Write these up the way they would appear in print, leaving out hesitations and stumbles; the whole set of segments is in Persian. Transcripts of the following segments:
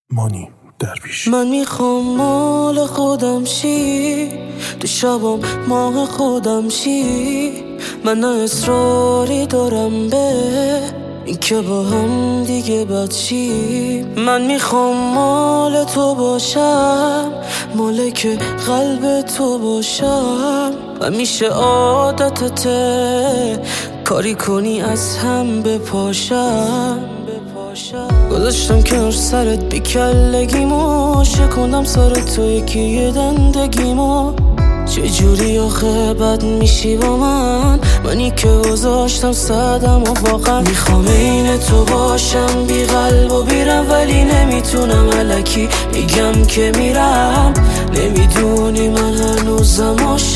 مانی درویش. من میخوام مال خودم شی، تو شبام ماه خودم شی. من نه اصراری دارم به این که با هم دیگه بد شی. من میخوام مال تو باشم، مالک قلب تو باشم. و میشه عادتته کاری کنی از هم بپاشم. گذاشتم کنار سرت بیکلگیمو، شکندم سر تو یکی یه دندگیمو. چجوری آخه بد میشی با منی که گذاشتم صدم و واقعا میخوام این تو باشم، بی قلب و بیرم ولی نمیتونم. الکی میگم که میرم، نمیدونی من هنوزم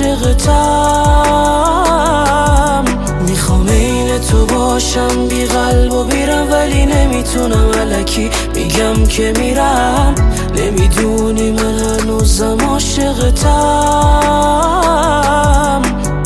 عاشقتم. میخوام این تو باشم، بی قلب و بیرم ولی نمیتونم. الکی میگم که میرم، نمیدونی من هنوزم عاشقتم.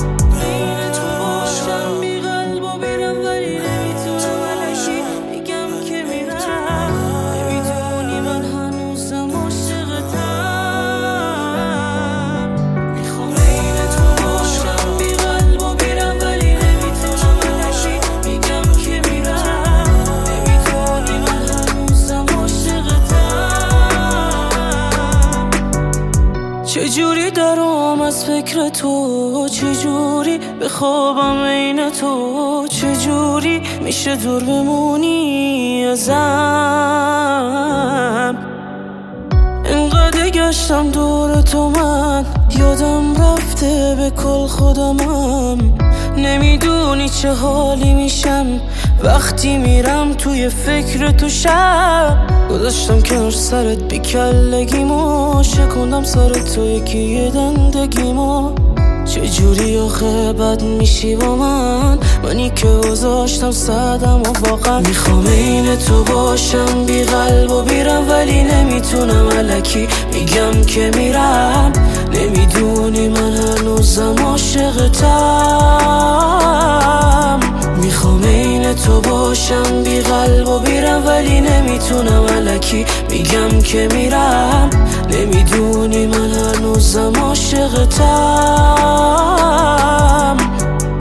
چجوری دارم از فکر تو، چجوری بخوابم عین تو، چجوری میشه دور بمونی ازم. انقدر گشتم دور تو من یادم رفته به کل خودمم. نمیدونی چه حالی میشم وقتی میرم توی فکر تو شب. گذاشتم کنار سرت بیکلگیمو، شکندم سر تو یکی یه دندگیمو. چجوری آخه بد میشی با منی که گذاشتم صدم و واقعا میخوام این تو باشم، بی قلب و بیرم ولی نمیتونم. الکی میگم که میرم، نمیدونی من هنوزم عاشقتم. میخوام این تو باشم، بی قلب و بیرم ولی نمیتونم. الکی میگم که میرم، نمیدونی من هنوزم عاشقتم.